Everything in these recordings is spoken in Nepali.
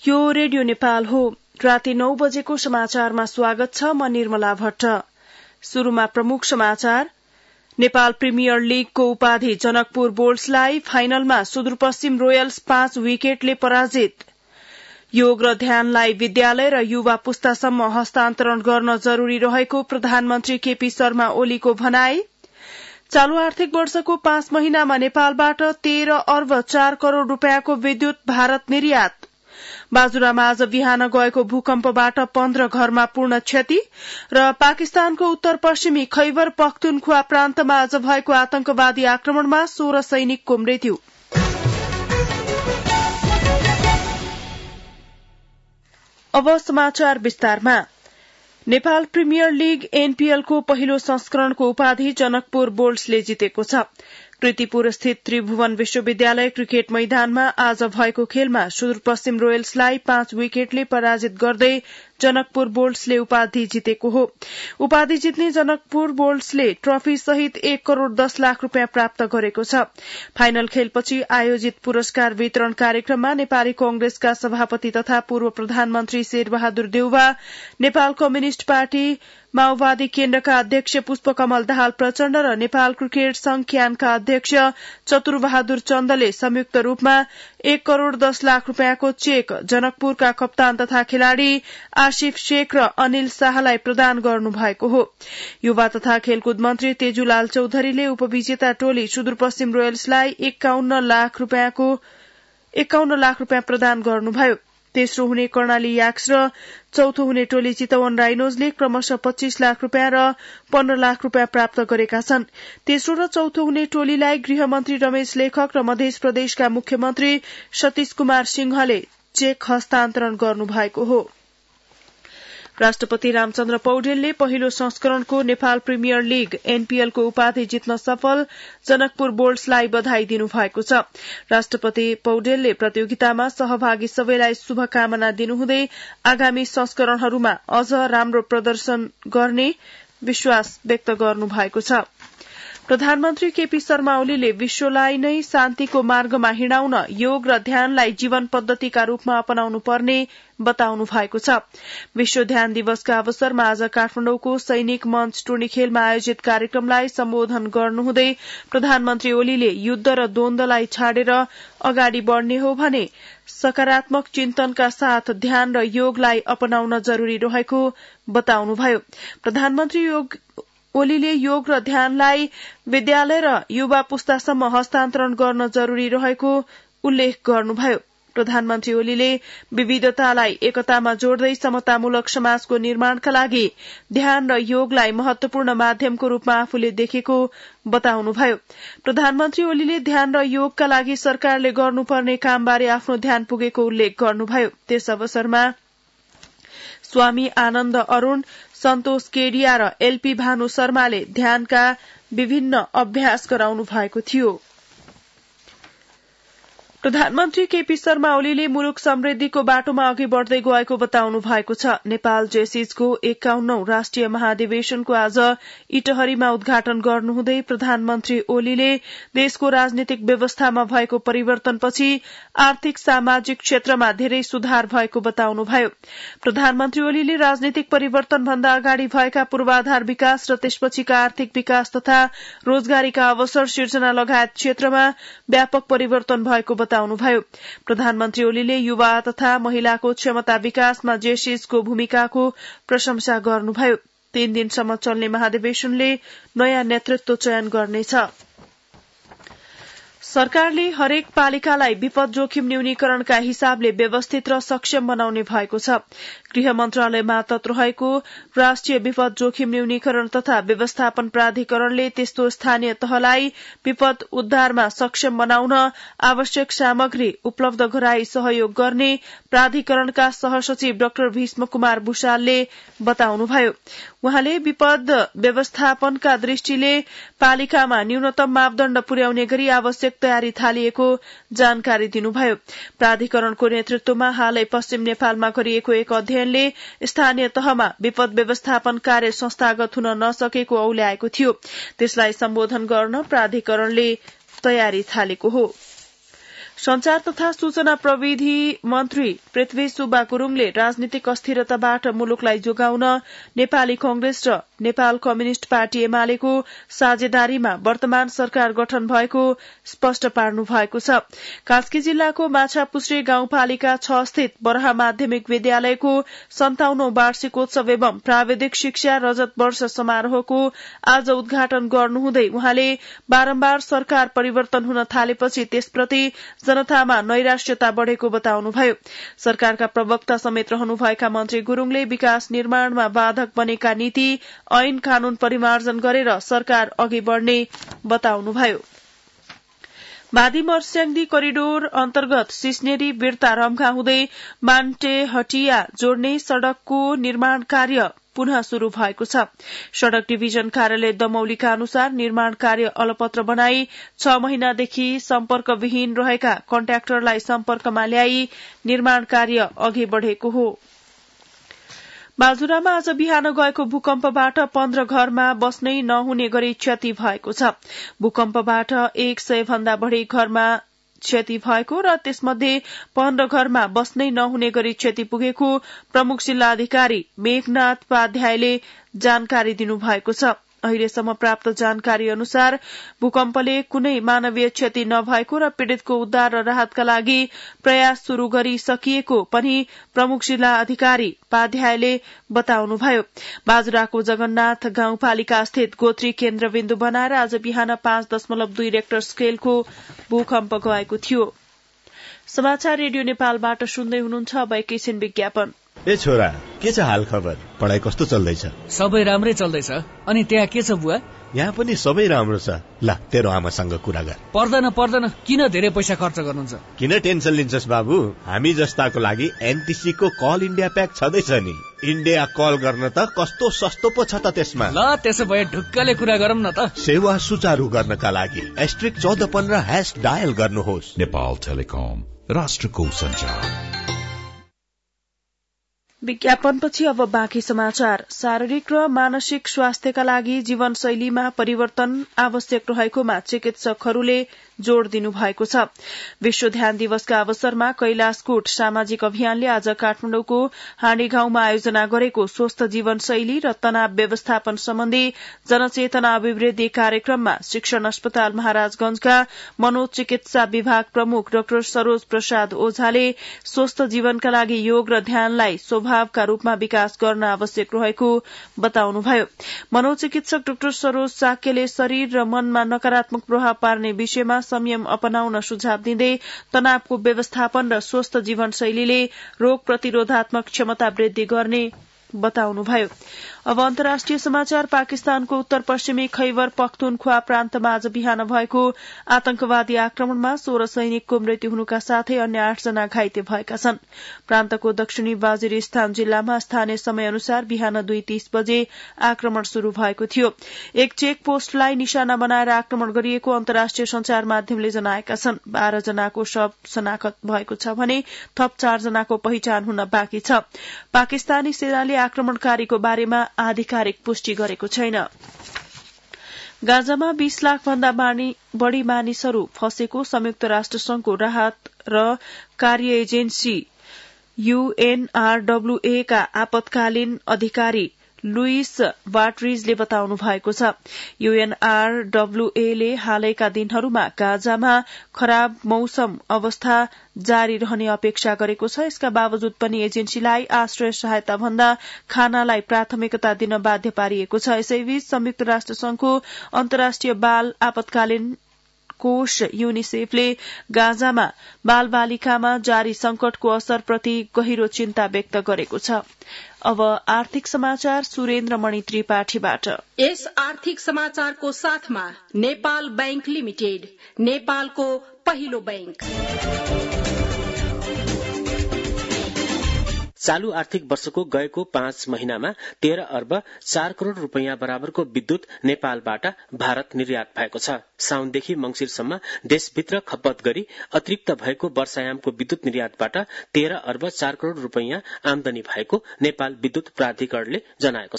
यो रेडियो नेपाल हो। राति 9 बजेको समाचारमा स्वागत छ। म निर्मला भट्ट। शुरूमा प्रमुख समाचार। नेपाल प्रिमियर लीगको उपाधि जनकपुर बोल्ट्सलाई, फाइनलमा सुदूरपश्चिम रोयल्स 5 विकेटले पराजित। योग र ध्यानलाई विद्यालय र युवा पुस्तासम्म हस्तान्तरण गर्न जरूरी रहेको प्रधानमन्त्री केपी शर्मा ओलीको भनाई। चालू आर्थिक वर्षको 5 महिनामा नेपालबाट 13 अर्ब 4 करोड़ रूपियाँको विद्युत भारत निर्यात। बाजुरामा आज बिहान गएको भूकम्पबाट 15 घरमा पूर्ण क्षति र पाकिस्तानको उत्तर पश्चिमी खैबर पख्तुनख्वा प्रान्तमा आज भएको आतंकवादी आक्रमणमा 16 सैनिकको मृत्यु। अब समाचार विस्तारमा। नेपाल प्रिमियर लीग एनपीएलको पहिलो संस्करणको उपाधि जनकपुर बोल्ट्सले जितेको छ। कृतिपुर स्थित त्रिभुवन विश्वविद्यालय क्रिकेट मैदानमा आज भएको खेलमा सुदूरपश्चिम रोयल्सलाई 5 विकेटले पराजित गर्दै जनकपुर बोल्ट्सले उपाधि जितेको हो। उपाधि जित्ने जनकपुर बोल्ट्सले ट्रफी सहित 1 करोड़ 10 लाख रूपियाँ प्राप्त गरेको छ। फाइनल खेलपछि आयोजित पुरस्कार वितरण कार्यक्रममा नेपाली कांग्रेसका सभापति तथा पूर्व प्रधानमन्त्री शेरबहादुर देउवा, नेपाल कम्युनिष्ट पार्टी माओवादी केन्द्रका अध्यक्ष पुष्पकमल दाहाल प्रचण्ड र नेपाल क्रिकेट संघ क्यानका अध्यक्ष चतुरबहादुर चन्दले संयुक्त रूपमा 1 करोड़ 10 लाख रूपियाँको चेक जनकपुरका कप्तान तथा खेलाड़ी आशिफ शेख र अनिल शाहलाई प्रदान गर्नुभएको हो। युवा तथा खेलकुद मन्त्री तेजुलाल चौधरीले उपविजेता टोली सुदूरपश्चिम रोयल्सलाई 51 लाख रूपियाँ प्रदान गर्नुभयो। तेस्रो हुने कर्णाली याक्स र चौथो हुने टोली चितवन राइनोजले क्रमशः 25 लाख रूपियाँ र 15 लाख रूपियाँ प्राप्त गरेका छन्। तेस्रो र चौथो हुने टोलीलाई गृहमन्त्री रमेश लेखक र मध्य प्रदेशका मुख्यमन्त्री सतीश कुमार सिंहले चेक हस्तान्तरण गर्नुभएको हो। राष्ट्रपति रामचन्द्र पौडेलले पहिलो संस्करणको नेपाल प्रिमियर लीग एनपीएलको उपाधि जित्न सफल जनकपुर बोल्ट्सलाई बधाई दिनुभएको छ। राष्ट्रपति पौडेलले प्रतियोगितामा सहभागी सबैलाई शुभकामना दिनुहुँदै आगामी संस्करणहरूमा अझ राम्रो प्रदर्शन गर्ने विश्वास व्यक्त गर्नुभएको छ। प्रधानमन्त्री केपी शर्मा ओलीले विश्वलाई नै शान्तिको मार्गमा हिँडाउन योग र ध्यानलाई जीवन पद्धतिका रूपमा अपनाउनु पर्ने बताउनु भएको छ। विश्व ध्यान दिवसका अवसरमा आज काठमाडौँको सैनिक मञ्च टोर्नी खेलमा आयोजित कार्यक्रमलाई सम्बोधन गर्नुहुँदै प्रधानमन्त्री ओलीले युद्ध र द्वन्द्वलाई छाडेर अगाडि बढ़ने हो भने सकारात्मक चिन्तनका साथ ध्यान र योगलाई अपनाउन जरूरी रहेको बताउनुभयो। प्रधानमन्त्री ओलीले योग र ध्यानलाई विद्यालय र युवा पुस्तासम्म हस्तान्तरण गर्न जरूरी रहेको उल्लेख गर्नुभयो। प्रधानमन्त्री ओलीले विविधतालाई एकतामा जोड्दै समतामूलक समाजको निर्माणका लागि ध्यान र योगलाई महत्वपूर्ण माध्यमको रूपमा आफूले देखेको बताउनुभयो। प्रधानमन्त्री ओलीले ध्यान र योगका लागि सरकारले गर्नुपर्ने कामबारे आफ्नो ध्यान पुगेको उल्लेख गर्नुभयो। त्यस अवसरमा स्वामी आनन्द अरूण, सन्तोष केडिया र एलपी भानु शर्माले ध्यानका विभिन्न अभ्यास गराउनु भएको थियो। प्रधानमन्त्री केपी शर्मा ओलीले मुलुक समृद्धिको बाटोमा अघि बढ़दै गएको बताउनु भएको छ। नेपाल जेसिजको 51औं राष्ट्रिय महाधिवेशनको आज इटहरीमा उद्घाटन गर्नुहुँदै प्रधानमन्त्री ओलीले देशको राजनीतिक व्यवस्थामा भएको परिवर्तनपछि आर्थिक सामाजिक क्षेत्रमा धेरै सुधार भएको बताउनुभयो। प्रधानमन्त्री ओलीले राजनीतिक परिवर्तन भन्दा अगाडि भएका पूर्वाधार विकास र त्यसपछिका आर्थिक विकास तथा रोजगारीका अवसर सिर्जना लगायत क्षेत्रमा व्यापक परिवर्तन भएको बताउनुभयो। प्रधानमन्त्री ओलीले युवा तथा महिलाको क्षमता विकासमा जेसिजको भूमिकाको प्रशंसा गर्नुभयो। 3 दिनसम्म चल्ने महाधिवेशनले नयाँ नेतृत्व चयन गर्नेछ। सरकारले हरेक पालिकालाई विपद जोखिम न्यूनीकरणका हिसाबले व्यवस्थित र सक्षम बनाउने भएको छ। गृह मन्त्रालय मातहत रहेको राष्ट्रिय विपद जोखिम न्यूनीकरण तथा व्यवस्थापन प्राधिकरणले त्यस्तो स्थानीय तहलाई विपद उद्धारमा सक्षम बनाउन आवश्यक सामग्री उपलब्ध गराई सहयोग गर्ने प्राधिकरणका सहसचिव डाक्टर भीष्म कुमार भूषालले बताउनुभयो। उहाँले विपद व्यवस्थापनका दृष्टिले पालिकामा न्यूनतम मापदण्ड पुर्याउने गरी आवश्यक तयारी थालिएको जानकारी दिनुभयो। प्राधिकरणको नेतृत्वमा हालै पश्चिम नेपालमा गरिएको एक अध्ययनले स्थानीय तहमा विपद व्यवस्थापन कार्य संस्थागत हुन नसकेको औल्याएको थियो। त्यसलाई सम्बोधन गर्न प्राधिकरणले तयारी थालेको हो। संचार तथा सूचना प्रविधि मन्त्री पृथ्वी सुब्बा गुरूङले राजनीतिक अस्थिरताबाट मुलुकलाई जोगाउन नेपाली कांग्रेस र नेपाल कम्युनिष्ट पार्टी एमालेको साझेदारीमा वर्तमान सरकार गठन भएको स्पष्ट पार्नु भएको छ। कास्की जिल्लाको माछापुछ्रे गाउँपालिका 6 स्थित बरहा माध्यमिक विद्यालयको 57औं वार्षिकोत्सव एवं प्राविधिक शिक्षा रजत वर्ष समारोहको आज उद्घाटन गर्नुहुँदै उहाँले बारम्बार सरकार परिवर्तन हुन थालेपछि त्यसप्रति जनतामा नैराश्यता बढ़ेको बताउनुभयो। सरकारका प्रवक्ता समेत रहनुभएका मन्त्री गुरूङले विकास निर्माणमा बाधक बनेका नीति ऐन कानून परिमार्जन गरेर सरकार अघि बढ़ने बताउनुभयो। मादी मर्स्याङदी करिडोर अन्तर्गत सिस्नेरी बिर्ता रम्घा हुँदै मान्टेहटिया जोड्ने सड़कको निर्माण कार्य पुनः शुरू भएको छ। सड़क डिभिजन कार्यालय दमौलीका अनुसार निर्माण कार्य अलपत्र बनाई 6 महिनादेखि सम्पर्कविहीन रहेका कन्ट्राक्टरलाई सम्पर्कमा ल्याई निर्माण कार्य अघि बढ़ेको हो। बाजुरामा आज बिहान गएको भूकम्पबाट 15 घरमा बस्नै नहुने गरी क्षति भएको छ। भूकम्पबाट 100 भन्दा बढ़ी घरमा क्षति भएको र त्यसमध्ये 15 घरमा बस्नै नहुने गरी क्षति पुगेको प्रमुख जिल्लाधिकारी मेघनाथ पाध्यायले जानकारी दिनुभएको छ। अहिलेसम्म प्राप्त जानकारी अनुसार भूकम्पले कुनै मानवीय क्षति नभएको र पीड़ितको उद्धार र राहतका लागि प्रयास शुरू गरिसकिएको पनि प्रमुख जिल्ला अधिकारी पाध्यायले बताउनुभयो। बाजुराको जगन्नाथ गाउँपालिका स्थित गोत्री केन्द्रबिन्दु बनाएर आज बिहान 5.2 रेक्टर स्केलको भूकम्प गएको थियो। समाचार रेडियो नेपालबाट सुन्दै हुनुहुन्छ। अब एकैछिन विज्ञापन। ए छोरा, के छ हाल खबर? पढाइ कस्तो चल्दैछ? सबै राम्रै चल्दैछ। अनि त्यहाँ के छ बुवा? यहाँ पनि सबै राम्रो छ। ल तेरो आमासँग कुरा गर। पर्दैन, किन धेरै पैसा खर्च गर्नुहुन्छ? किन टेन्सन लिन्छस् बाबु? हामी जस्ताको लागि एनटीसी को कल इन्डिया प्याक छँदैछ नि। इन्डिया कल गर्न त कस्तो सस्तो पो छ त त्यसमा। ल त्यसो भए ढुक्कले कुरा गरौँ न त। सेवा सुचारू गर्नका लागि *1415# डायल गर्नुहोस्। नेपाल टेलिकम, राष्ट्रको सञ्चार। विज्ञापनपछि अब बाँकी समाचार। शारीरिक र मानसिक स्वास्थ्यका लागि जीवनशैलीमा परिवर्तन आवश्यक रहेकोमा चिकित्सकहरूले जोड़ दिनु भएको छ। विश्व ध्यान दिवसका अवसरमा कैलाशकूट सामाजिक अभियानले आज काठमाडौँको हाँडी गाउँमा आयोजना गरेको स्वस्थ जीवनशैली र तनाव व्यवस्थापन सम्बन्धी जनचेतना अभिवृद्धि कार्यक्रममा शिक्षण अस्पताल महाराजगंजका मनोचिकित्सा विभाग प्रमुख डाक्टर सरोज प्रसाद ओझाले स्वस्थ जीवनका लागि योग र ध्यानलाई स्वभावका रूपमा विकास गर्न आवश्यक रहेको बताउनुभयो। मनोचिकित्सक डाक्टर सरोज साक्यले शरीर र मनमा नकारात्मक प्रभाव पार्ने विषयमा संयम अपनाउन सुझाव दिँदै तनावको व्यवस्थापन र स्वस्थ जीवनशैलीले रोग प्रतिरोधात्मक क्षमता वृद्धि गर्ने बताउनुभयो। अब अन्तर्राष्ट्रिय समाचार। पाकिस्तानको उत्तर पश्चिमी खैबर पख्तुनख्वा प्रान्तमा आज बिहान भएको आतंकवादी आक्रमणमा 16 सैनिकको मृत्यु हुनुका साथै अन्य 8 जना घाइते भएका छन्। प्रान्तको दक्षिणी वाजिरिस्तान जिल्लामा स्थानीय समय अनुसार बिहान 2:30 बजे आक्रमण शुरू भएको थियो। एक चेक पोस्टलाई निशाना बनाएर आक्रमण गरिएको अन्तर्राष्ट्रिय संचार माध्यमले जनाएका छन्। 12 जनाको शव शनाखत भएको छ भने थप 4 जनाको पहिचान हुन बाँकी छ। पाकिस्तानी सेनाले आक्रमणकारीको बारेमा आधिकारिक पुष्टि गरेको छैन। गाजामा 20 लाख भन्दा बढ़ी मानिसहरू फँसेको संयुक्त राष्ट्र संघको राहत र कार्य एजेन्सी UNRWA का आपतकालीन अधिकारी लुइस वाटरिजले बताउनु भएको छ। UNRWA ले हालैका दिनहरूमा गाजामा खराब मौसम अवस्था जारी रहने अपेक्षा गरेको छ। यसका बावजुद पनि एजेन्सीलाई आश्रय सहायता भन्दा खानालाई प्राथमिकता दिन बाध्य पारिएको छ। यसैबीच संयुक्त राष्ट्र संघको अन्तर्राष्ट्रिय बाल आपतकालीन कोष युनिसेफले गाजामा बाल बालिकामा जारी संकटको असरप्रति गहिरो चिन्ता व्यक्त गरेको छ। अब आर्थिक समाचार सुरेन्द्र मणि त्रिपाठीबाट। यस आर्थिक समाचारको साथमा नेपाल बैंक लिमिटेड, नेपालको पहिलो बैंक। चालू आर्थिक वर्षको गएको 5 महिनामा 13 अर्ब 4 करोड़ रूपैयाँ बराबरको विद्युत नेपालबाट भारत निर्यात भएको छ। साउनदेखि मंगिरसम्म देशभित्र खपत गरी अतिरिक्त भएको वर्षायामको विद्युत निर्यातबाट 13 अर्ब 4 करोड़ रूपैयाँ आमदानी भएको नेपाल विद्युत प्राधिकरणले जनाएको छ।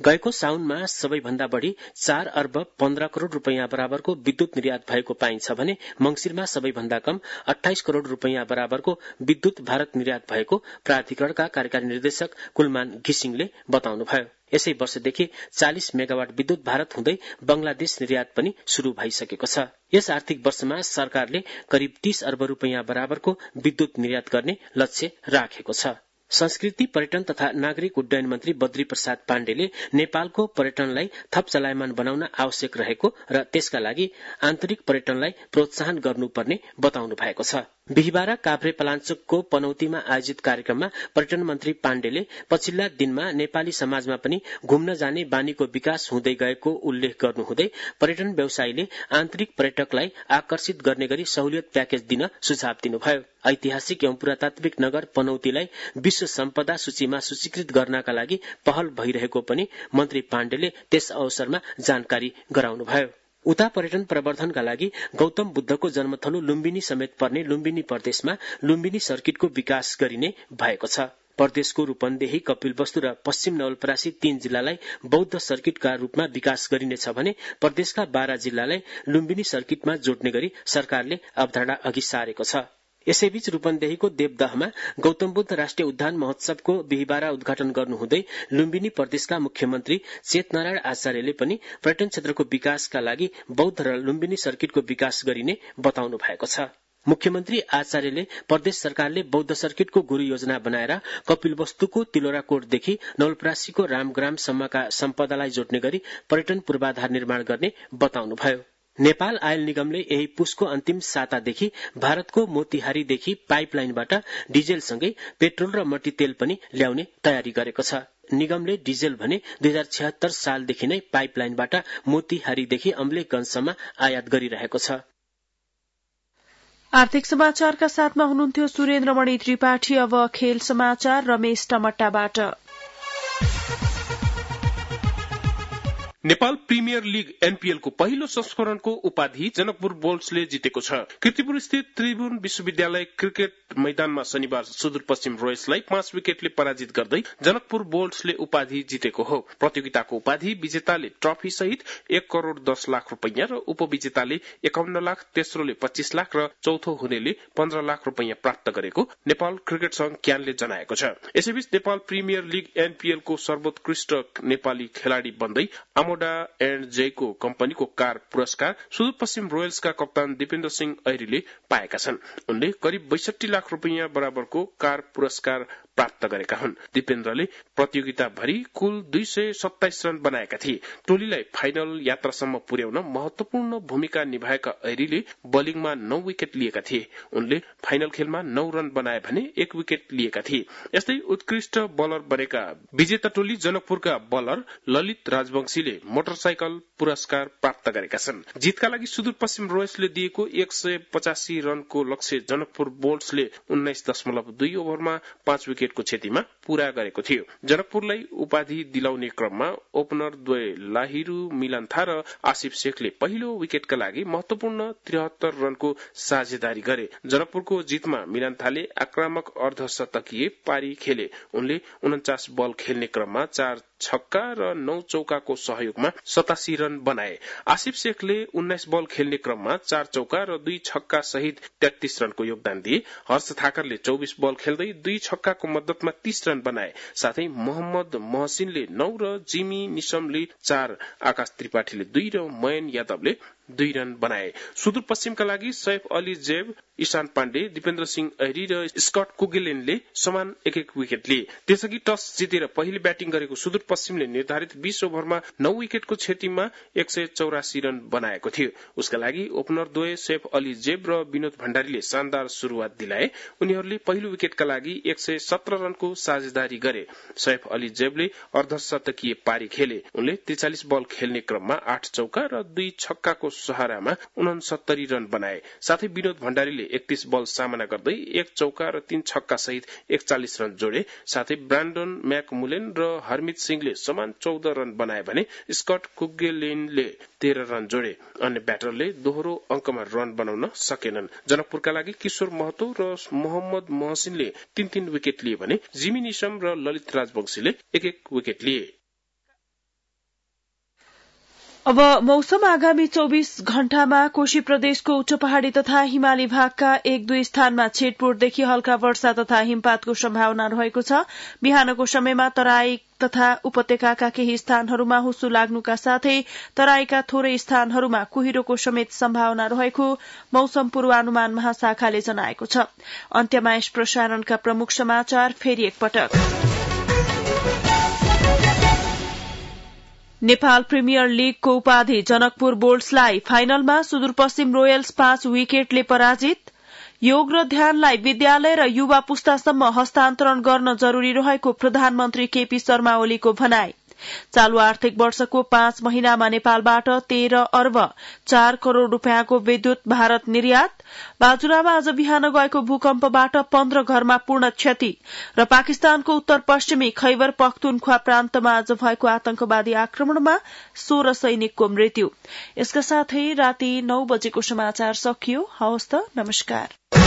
गएको साउनमा सबैभन्दा बढ़ी 4 अर्ब 15 करोड़ रूपैयाँ बराबरको विद्युत निर्यात भएको पाइन्छ भने मंगिरमा सबैभन्दा कम 28 करोड़ रूपैयाँ बराबरको विद्युत भारत निर्यात भएको प्राधिकरणका कार्यकारी निर्देशक कुलमान घिसिङले बताउनुभयो। यसै वर्षदेखि 40 मेगावाट विद्युत भारत हुँदै बंगलादेश निर्यात पनि शुरू भइसकेको छ। यस आर्थिक वर्षमा सरकारले करिब 30 अर्ब रूपैयाँ बराबरको विद्युत निर्यात गर्ने लक्ष्य राखेको छ। संस्कृति पर्यटन तथा नागरिक उड्डयन मन्त्री बद्री प्रसाद पाण्डेले नेपालको पर्यटनलाई थप चलायमान बनाउन आवश्यक रहेको र त्यसका लागि आन्तरिक पर्यटनलाई प्रोत्साहन गर्नुपर्ने बताउनु भएको छ। बिहिबार काभ्रे पलाञ्चोकको पनौतीमा आयोजित कार्यक्रममा पर्यटन मन्त्री पाण्डेले पछिल्ला दिनमा नेपाली समाजमा पनि घुम्न जाने बानीको विकास हुँदै गएको उल्लेख गर्नुहुँदै पर्यटन व्यवसायीले आन्तरिक पर्यटकलाई आकर्षित गर्ने गरी सहुलियत प्याकेज दिन सुझाव दिनुभयो। ऐतिहासिक एवं पुरातात्विक नगर पनौतीलाई विश्व सम्पदा सूचीमा सूचीकृत गर्नका लागि पहल भइरहेको पनि मन्त्री पाण्डेले त्यस अवसरमा जानकारी गराउनुभयो। उता पर्यटन प्रवर्धनका लागि गौतम बुद्धको जन्मथलो लुम्बिनी समेत पर्ने लुम्बिनी प्रदेशमा लुम्बिनी सर्किटको विकास गरिने भएको छ। प्रदेशको रूपन्देही कपिलवस्तु र पश्चिम नवलपरासी 3 जिल्लालाई बौद्ध सर्किटका रूपमा विकास गरिनेछ भने प्रदेशका 12 जिल्लालाई लुम्बिनी सर्किटमा जोड्ने गरी सरकारले अवधारणा अघि सारेको छ। यसैबीच रूपन्देहीको देवदहमा गौतम बुद्ध राष्ट्रिय उद्यान महोत्सवको बिहिबार उद्घाटन गर्नुहुँदै लुम्बिनी प्रदेशका मुख्यमन्त्री चेतनारायण आचार्यले पनि पर्यटन क्षेत्रको विकासका लागि बौद्ध र लुम्बिनी सर्किटको विकास गरिने बताउनु भएको छ। मुख्यमन्त्री आचार्यले प्रदेश सरकारले बौद्ध सर्किटको गुरु योजना बनाएर कपिलवस्तुको तिलोराकोटदेखि नवलपरासीको रामग्रामसम्मका सम्पदालाई जोड्ने गरी पर्यटन पूर्वाधार निर्माण गर्ने बताउनुभयो। नेपाल आयल निगमले यही पुसको अन्तिम सातादेखि भारतको मोतिहारीदेखि पाइपलाइनबाट डिजेलसँगै पेट्रोल र मट्टीतेल पनि ल्याउने तयारी गरेको छ। निगमले डिजेल भने 2076 सालदेखि नै पाइपलाइनबाट मोतिहारीदेखि अम्लेखगञ्जसम्म आयात गरिरहेको छ। आर्थिक समाचारका साथमा हुनुहुन्थ्यो सुरेन्द्रमणि त्रिपाठी। अब खेल समाचार रमेश टमट्टाबाट। नेपाल प्रिमियर लीग एनपीएल को पहिलो संस्करणको उपाधि जनकपुर बोल्ट्सले जितेको छ। कीर्तिपुर स्थित त्रिभुवन विश्वविद्यालय क्रिकेट मैदानमा शनिबार सुदूरपश्चिम रोयल्सलाई 5 विकेटले पराजित गर्दै जनकपुर बोल्ट्सले उपाधि जितेको हो। प्रतियोगिताको उपाधि विजेताले ट्रफी सहित 1 करोड़ 10 लाख रुपैयाँ र उपविजेताले 51 लाख, तेस्रोले 25 लाख र चौथो हुनेले 15 लाख रुपैयाँ प्राप्त गरेको नेपाल क्रिकेट संघ क्यानले जनाएको छ। यसैबीच नेपाल प्रिमियर लीग एनपीएल को सर्वोत्कृष्ट नेपाली खेलाड़ी बन्दै आमोडा एण्ड जेको कम्पनीको कार पुरस्कार सुदूरपश्चिम रोयल्सका कप्तान दिपेन्द्र सिंह ऐरीले पाएका छन्। उनले करिब 62 लाख रुपैयाँ बराबरको कार पुरस्कार प्राप्त गरेका हुन्। दिपेन्द्रले प्रतियोगिता भरि कुल 227 रन बनाएका थिए। टोलीलाई फाइनल यात्रासम्म पुर्याउन महत्वपूर्ण भूमिका निभाएका ऐरीले बलिङमा 9 विकेट लिएका थिए। उनले फाइनल खेलमा 9 रन बनाए भने 1 विकेट लिएका थिए। यस्तै उत्कृष्ट बलर बनेका विजेता टोली जनकपुरका बलर ललित राजवंशीले मोटरसाइकल पुरस्कार प्राप्त गरेका छन्। जितका लागि सुदूरपश्चिम रोयल्सले दिएको 185 रनको लक्ष्य जनकपुर बोल्ट्सले 19.2 ओभरमा 5 विकेटको क्षतिमा पूरा गरेको थियो। जनकपुरलाई उपाधि दिलाउने क्रममा ओपनर द्वय लाहिरू मिलन्था र आसिफ शेखले पहिलो विकेटका लागि महत्वपूर्ण 73 रनको साझेदारी गरे। जनकपुरको जितमा मिलन्थाले आक्रामक अर्धशतकीय पारी खेले। उनले 49 बल खेल्ने क्रममा 4 छक्का र 9 चौकाको सहयोगमा 87 रन बनाए। आसिफ शेखले 19 बल खेल्ने क्रममा 4 चौका र 2 छक्का सहित 33 रनको योगदान दिए। हर्ष थाकरले 24 बल खेल्दै 2 छक्काको मद्दतमा 30 रन बनाए। साथै मोहम्मद महसिनले 9 र जिमी निशमले 4, आकाश त्रिपाठीले 2 र मयन यादवले 2 रन बनाए। सुदूरपश्चिमका लागि सैफ अली जेब, ईशान पाण्डे, दिपेन्द्र सिंह ऐरी र स्कट कुगेलेनले समान 1-1 विकेट लिए। त्यसअघि टस जितेर पहिले ब्याटिङ गरेको सुदूरपश्चिमले निर्धारित 20 ओभरमा 9 विकेटको क्षतिमा 184 रन बनाएको थियो। उसका लागि ओपनर द्वय सैफ अली जेब र विनोद भण्डारीले शानदार शुरूआत दिलाए। उनीहरूले पहिलो विकेटका लागि 117 रनको साझेदारी गरे। सैफ अली जेबले अर्धशतकीय पारी खेले। उनले 43 बल खेल्ने क्रममा 8 चौका र 2 छक्काको सहारामा 69 रन बनाए। साथै विनोद भण्डारीले 31 बल सामना गर्दै 1 चौका र 3 छक्का सहित 41 रन जोडे। साथै ब्रान्डन म्याकमुलेन र हरमित सिंहले समान 14 रन बनाए भने स्कट कुगेलेनले 13 रन जोडे। अन्य ब्याटरले दोहोरो अंकमा रन बनाउन सकेनन्। जनकपुरका लागि किशोर महतो र मोहम्मद महसिनले 3-3 विकेट लिए भने जिमी निशम र ललित राजवंशीले 1-1 विकेट लिए। अब मौसम आगामी 24 घण्टामा कोशी प्रदेशको उच्च पहाड़ी तथा हिमाली भागका 1-2 स्थानमा छिटपुटदेखि हल्का वर्षा तथा हिमपातको सम्भावना रहेको छ। बिहानको समयमा तराई तथा उपत्यकाका केही स्थानहरूमा हुस्सु लाग्नुका साथै तराईका थोरै स्थानहरूमा कुहिरोको समेत सम्भावना रहेको मौसम पूर्वानुमान महाशाखाले जनाएको छ। अन्त्यमा यस प्रसारणका प्रमुख समाचार फेरि एकपटक। नेपाल प्रिमियर लीगको उपाधि जनकपुर बोल्ट्सलाई फाइनलमा सुदूरपश्चिम रोयल्स 5 विकेटले पराजित। योग र ध्यानलाई विद्यालय र युवा पुस्तासम्म हस्तान्तरण गर्न जरूरी रहेको प्रधानमन्त्री केपी शर्मा ओलीको भनाई। चालू आर्थिक वर्षको 5 महिनामा नेपालबाट 13 अर्ब 4 करोड़ रूपियाँको विद्युत भारत निर्यात। बाजुरामा आज बिहान गएको भूकम्पबाट 15 घरमा पूर्ण क्षति र पाकिस्तानको उत्तर पश्चिमी खैबर पख्तुनख्वा प्रान्तमा आज भएको आतंकवादी आक्रमणमा 16 सैनिकको मृत्यु। यसका साथै राति 9 बजेको समाचार सकियो। हवस् त, नमस्कार।